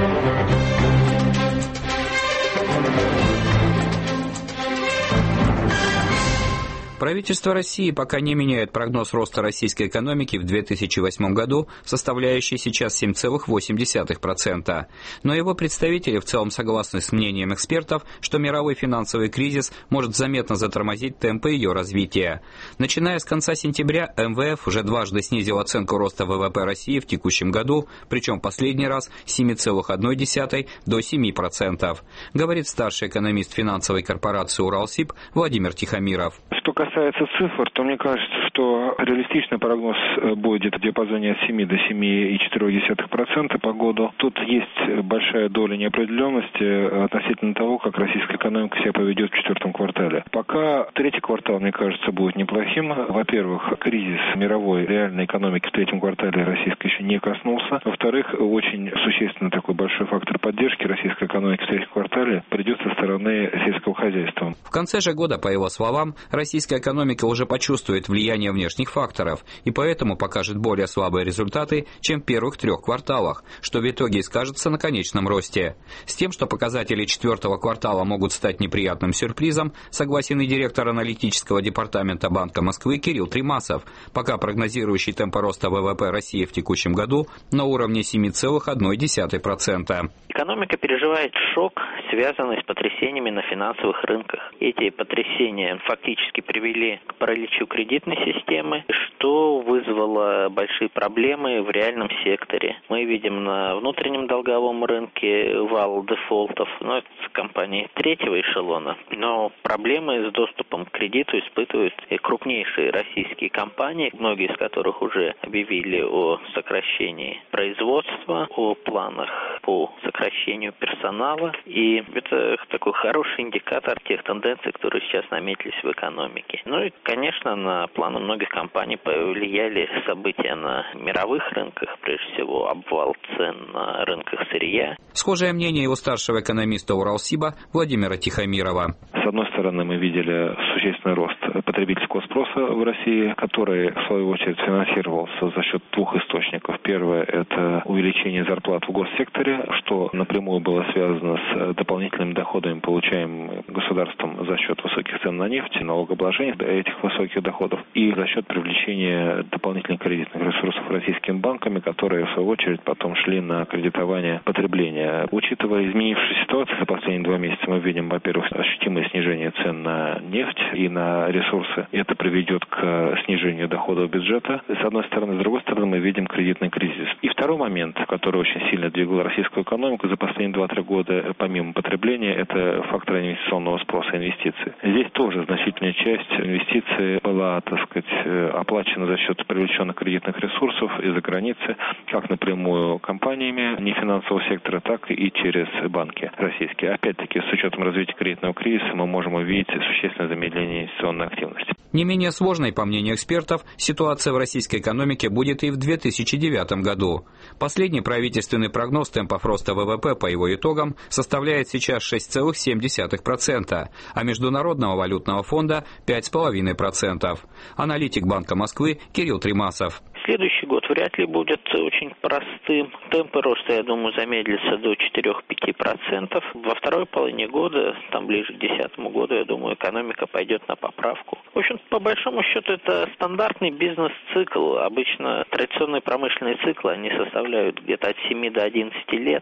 Правительство России пока не меняет прогноз роста российской экономики в две тысячи восьмом году, составляющий сейчас семь целых восемь десятых процента. Но его представители в целом согласны с мнением экспертов, что мировой финансовый кризис может заметно затормозить темпы ее развития. Начиная с конца сентября, эм вэ эф уже дважды снизил оценку роста вэ вэ пэ России в текущем году, причем последний раз с семь целых одна десятая до семь процентов, говорит старший экономист финансовой корпорации «Уралсиб» Владимир Тихомиров. Что касается цифр, то мне кажется, что реалистичный прогноз будет в диапазоне от семи до семи целых четырех десятых процента по году. Тут есть большая доля неопределенности относительно того, как российская экономика себя поведет в четвертом квартале. Пока третий квартал, мне кажется, будет неплохим. Во-первых, кризис мировой реальной экономики в третьем квартале российской еще не коснулся. Во-вторых, очень существенный такой большой фактор поддержки российской экономики в третьем квартале придет со стороны сельского хозяйства. В конце же года, по его словам, российская экономика уже почувствует влияние внешних факторов и поэтому покажет более слабые результаты, чем в первых трех кварталах, что в итоге и скажется на конечном росте. С тем, что показатели четвертого квартала могут стать неприятным сюрпризом, согласен и директор аналитического департамента Банка Москвы Кирилл Тримасов, пока прогнозирующий темпы роста вэ вэ пэ России в текущем году на уровне семь целых одна десятая процента. Экономика переживает шок, связанный с потрясениями на финансовых рынках. Эти потрясения фактически привели к параличу кредитной системы, что вызвало большие проблемы в реальном секторе. Мы видим на внутреннем долговом рынке вал дефолтов, но это с компанией третьего эшелона. Но проблемы с доступом к кредиту испытывают и крупнейшие российские компании, многие из которых уже объявили о сокращении производства, о планах по сокращению персонала. И это такой хороший индикатор тех тенденций, которые сейчас наметились в экономике. Ну и, конечно, на планы многих компаний повлияли события на мировых рынках, прежде всего обвал цен на рынках сырья. Схожее мнение его старшего экономиста Уралсиба Владимира Тихомирова. С одной стороны, мы видели существенный рост потребительского спроса в России, который, в свою очередь, финансировался за счет двух источников. Первое – это увеличение зарплат в госсекторе, что напрямую было связано с дополнительными доходами, получаемыми государством за счет высоких цен на нефть, налогообложения этих высоких доходов, и за счет привлечения дополнительных кредитных ресурсов российскими банками, которые, в свою очередь, потом шли на кредитование потребления. Учитывая изменившуюся ситуацию за последние два месяца, мы видим, во-первых, ощутимое снижение цен на нефть и на ресурсы. Это приведет к снижению доходов бюджета. С одной стороны. С другой стороны, мы видим кредитный кризис. И второй момент, который очень сильно двигал российскую экономику за последние два-три года, помимо потребления, это фактор инвестиционного спроса, инвестиций. Здесь тоже значительная часть инвестиций была, так сказать, оплачена за счет привлеченных кредитных ресурсов из-за границы, как напрямую компаниями нефинансового сектора, так и через банки российские. Опять-таки, с учетом развития кредитного кризиса, мы можем увидеть существенное замедление инвестиционной активности. Не менее сложной, по мнению экспертов, ситуация в российской экономике будет и в две тысячи девятом году. Последний правительственный прогноз темпов роста вэ вэ пэ по его итогам составляет сейчас шесть целых семь десятых процента, а Международного валютного фонда пять целых пять десятых процента. Аналитик Банка Москвы Кирилл Тримасов. Следующий год вряд ли будет очень простым. Темпы роста, я думаю, замедлятся до четыре-пять процентов. Во второй половине года, там ближе к десятому году, я думаю, экономика пойдет на поправку. В общем, по большому счету, это стандартный бизнес-цикл. Обычно традиционные промышленные циклы, они составляют где-то от семи до одиннадцати лет. И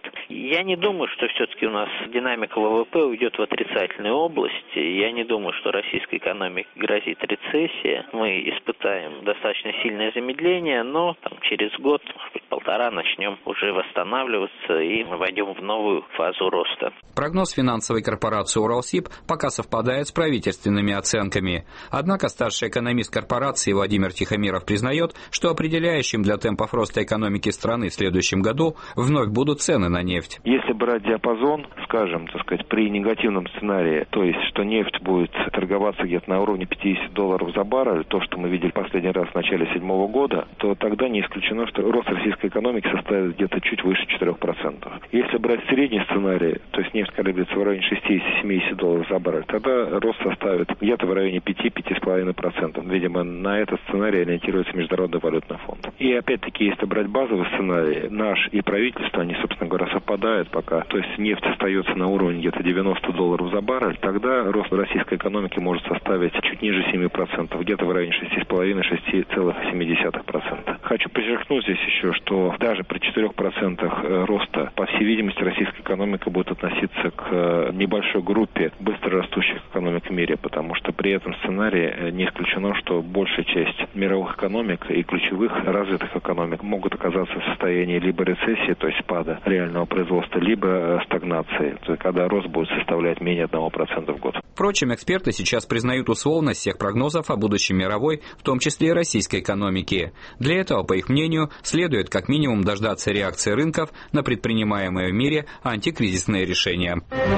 Я не думаю, что все-таки у нас динамика ВВП уйдет в отрицательную область. Я не думаю, что российской экономике грозит рецессия. Мы испытаем достаточно сильное замедление, но там, через год, может быть, полтора начнем уже восстанавливаться и мы войдем в новую фазу роста. Прогноз финансовой корпорации «Уралсиб» пока совпадает с правительственными оценками. Однако старший экономист корпорации Владимир Тихомиров признает, что определяющим для темпов роста экономики страны в следующем году вновь будут цены на нефть. Если брать диапазон, скажем, так сказать, при негативном сценарии, то есть, что нефть будет торговаться где-то на уровне пятьдесят долларов за баррель, то, что мы видели последний раз в начале седьмого года, то тогда не исключено, что рост российской экономики составит где-то чуть выше четырех процентов. Если брать средний сценарий, то есть нефть колеблется в районе шестидесяти-семидесяти долларов за баррель, тогда рост составит где-то в районе пяти-пяти с половиной процентов. Видимо, на этот сценарий ориентируется Международный валютный фонд. И опять-таки, если брать базовый сценарий, наш и правительство, они, собственно говоря, совпадают пока. То есть нефть остается на уровне где-то девяноста долларов за баррель, тогда рост российской экономики может составить чуть ниже семи процентов, где-то в районе шести с половиной — шести целых семи десятых процента. Хочу подчеркнуть здесь еще, что даже при четырёх процентах роста, по всей видимости, российская экономика будет относиться к небольшой группе быстро растущих экономик в мире, потому что при этом сценарии не исключено, что большая часть мировых экономик и ключевых развитых экономик могут оказаться в состоянии либо рецессии, то есть спада реального производства, либо стагнации, то есть когда рост будет составлять менее одного процента в год. Впрочем, эксперты сейчас признают условность всех прогнозов о будущем мировой, в том числе и российской экономики. Для этого, по их мнению, следует как минимум дождаться реакции рынков на предпринимаемые в мире антикризисные решения.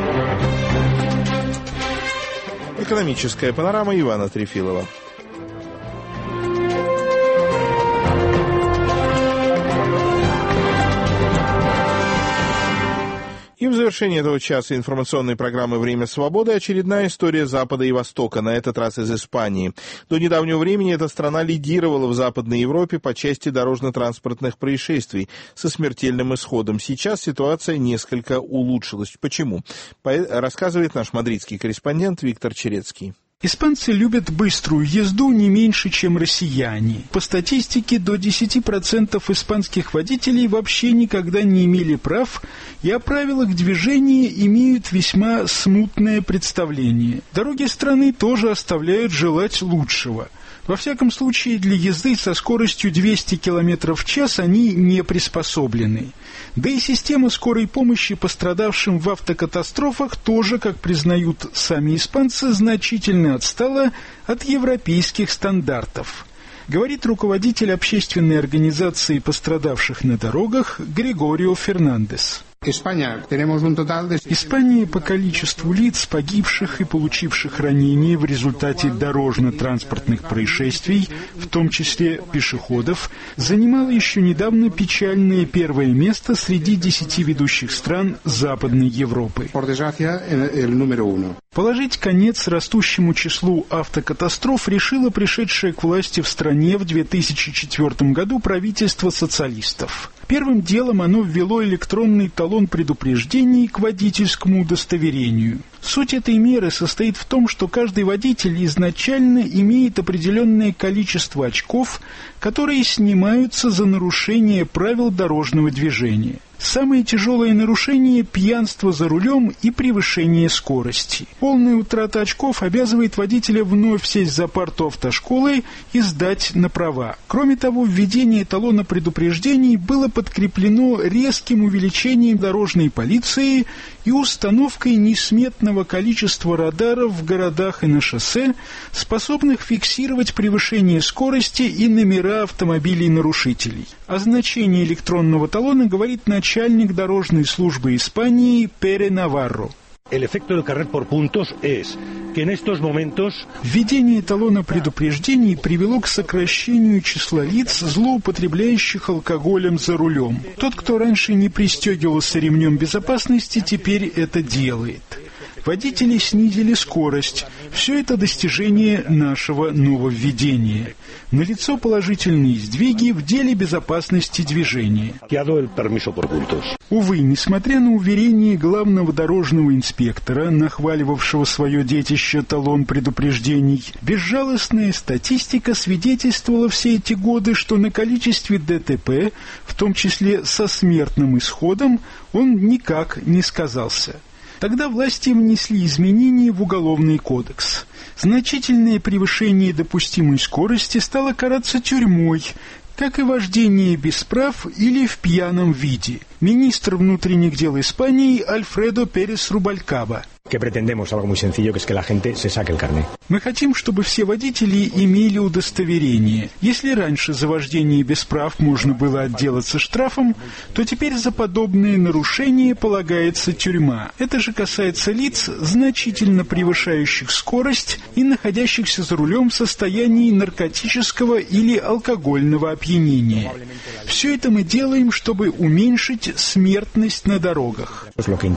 Экономическая панорама Ивана Трефилова. И в завершении этого часа информационной программы «Время свободы» очередная история Запада и Востока, на этот раз из Испании. До недавнего времени эта страна лидировала в Западной Европе по части дорожно-транспортных происшествий со смертельным исходом. Сейчас ситуация несколько улучшилась. Почему? Рассказывает наш мадридский корреспондент Виктор Черецкий. Испанцы любят быструю езду не меньше, чем россияне. По статистике, до десяти процентов испанских водителей вообще никогда не имели прав и о правилах движения имеют весьма смутное представление. Дороги страны тоже оставляют желать лучшего. Во всяком случае, для езды со скоростью двести километров в час они не приспособлены. Да и система скорой помощи пострадавшим в автокатастрофах тоже, как признают сами испанцы, значительно отстала от европейских стандартов. Говорит руководитель общественной организации пострадавших на дорогах Григорио Фернандес. Испания по количеству лиц, погибших и получивших ранения в результате дорожно-транспортных происшествий, в том числе пешеходов, занимала еще недавно печальное первое место среди десяти ведущих стран Западной Европы. Положить конец растущему числу автокатастроф решило пришедшее к власти в стране в две тысячи четвёртом году правительство социалистов. Первым делом оно ввело электронный талон предупреждений к водительскому удостоверению. Суть этой меры состоит в том, что каждый водитель изначально имеет определенное количество очков, которые снимаются за нарушение правил дорожного движения. Самые тяжелые нарушения – пьянство за рулем и превышение скорости. Полная утрата очков обязывает водителя вновь сесть за парту автошколы и сдать на права. Кроме того, введение талона предупреждений было подкреплено резким увеличением дорожной полиции и установкой несметного количества радаров в городах и на шоссе, способных фиксировать превышение скорости и номера автомобилей нарушителей. О значении электронного талона говорит начальник дорожной службы Испании Пере Наварро. Введение талона предупреждений привело к сокращению числа лиц, злоупотребляющих алкоголем за рулем. Тот, кто раньше не пристегивался ремнем безопасности, теперь это делает. Водители снизили скорость. Все это достижение нашего нововведения. Налицо положительные сдвиги в деле безопасности движения. Увы, несмотря на уверение главного дорожного инспектора, нахваливавшего свое детище талон предупреждений, безжалостная статистика свидетельствовала все эти годы, что на количестве ДТП, в том числе со смертным исходом, он никак не сказался. Тогда власти внесли изменения в Уголовный кодекс. Значительное превышение допустимой скорости стало караться тюрьмой, как и вождение без прав или в пьяном виде. Министр внутренних дел Испании Альфредо Перес Рубалькаба. Мы хотим, чтобы все водители имели удостоверение. Если раньше за вождение без прав можно было отделаться штрафом, то теперь за подобные нарушения полагается тюрьма. Это же касается лиц, значительно превышающих скорость и находящихся за рулем в состоянии наркотического или алкогольного опьянения. Все это мы делаем, чтобы уменьшить смертность на дорогах.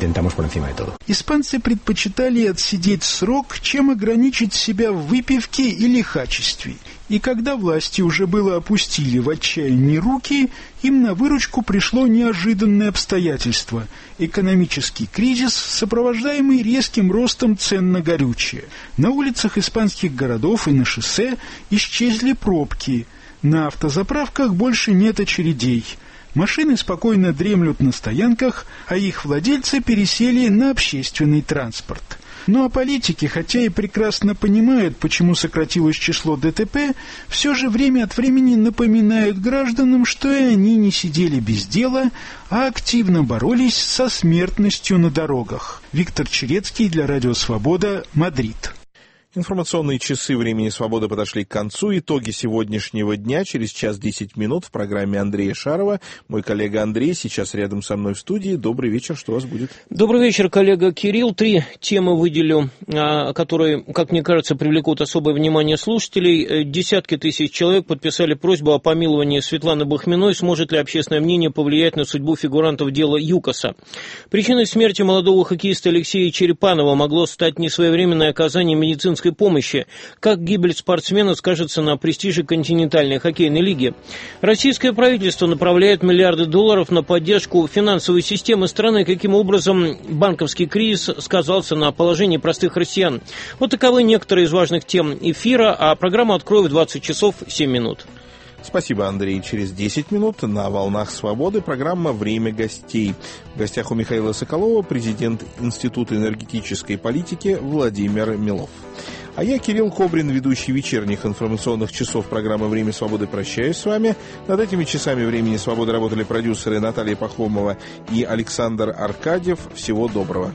Испанцы предпочитали отсидеть срок, чем ограничить себя в выпивке и лихачестве. И когда власти уже было опустили в отчаянии руки, им на выручку пришло неожиданное обстоятельство – экономический кризис, сопровождаемый резким ростом цен на горючее. На улицах испанских городов и на шоссе исчезли пробки. На автозаправках больше нет очередей. Машины спокойно дремлют на стоянках, а их владельцы пересели на общественный транспорт. Ну а политики, хотя и прекрасно понимают, почему сократилось число ДТП, все же время от времени напоминают гражданам, что и они не сидели без дела, а активно боролись со смертностью на дорогах. Виктор Черецкий для Радио Свобода, Мадрид. Информационные часы «Времени свободы» подошли к концу. Итоги сегодняшнего дня через час десять минут в программе Андрея Шарова. Мой коллега Андрей сейчас рядом со мной в студии. Добрый вечер, что у вас будет? Добрый вечер, коллега Кирилл. Три темы выделю, которые, как мне кажется, привлекут особое внимание слушателей. Десятки тысяч человек подписали просьбу о помиловании Светланы Бахминой. Сможет ли общественное мнение повлиять на судьбу фигурантов дела ЮКОСа? Причиной смерти молодого хоккеиста Алексея Черепанова могло стать несвоевременное оказание медицинской помощи. Как гибель спортсмена скажется на престиже континентальной хоккейной лиги? Российское правительство направляет миллиарды долларов на поддержку финансовой системы страны. Каким образом банковский кризис сказался на положении простых россиян? Вот таковы некоторые из важных тем эфира, а программу открою в двадцать часов семь минут. Спасибо, Андрей. Через десять минут на «Волнах Свободы» программа «Время гостей». В гостях у Михаила Соколова президент Института энергетической политики Владимир Милов. А я, Кирилл Кобрин, ведущий вечерних информационных часов программы «Время свободы», прощаюсь с вами. Над этими часами «Времени свободы» работали продюсеры Наталья Пахомова и Александр Аркадьев. Всего доброго.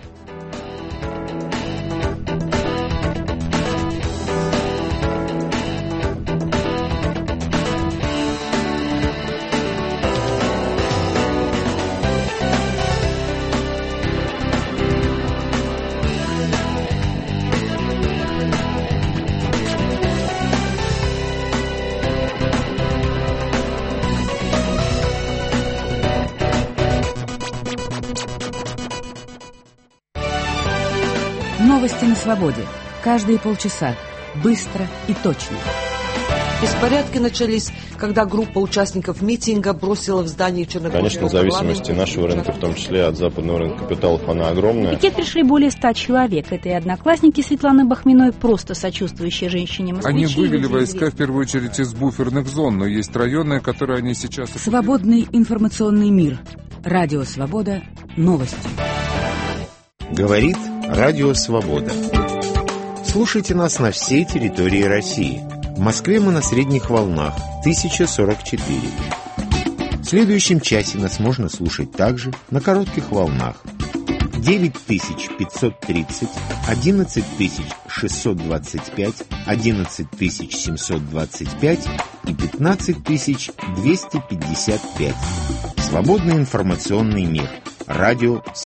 Новости на свободе. Каждые полчаса. Быстро и точно. Беспорядки начались, когда группа участников митинга бросила в здание Черногорского Конечно, зависимости нашего рынка, в том числе от западного рынка капиталов, она огромная. В пикет пришли более ста человек. Это и одноклассники Светланы Бахминой, просто сочувствующие женщине москвичи. Они вывели войска в первую очередь из буферных зон, но есть районы, которые они сейчас... Свободный информационный мир. Радио Свобода. Новости. Говорит Радио Свобода. Слушайте нас на всей территории России. В Москве мы на средних волнах тысяча сорок четыре. В следующем часе нас можно слушать также на коротких волнах девять тысяч пятьсот тридцать, одиннадцать тысяч шестьсот двадцать пять, одиннадцать тысяч семьсот двадцать пять и пятнадцать тысяч двести пятьдесят пять. Свободный информационный мир. Радио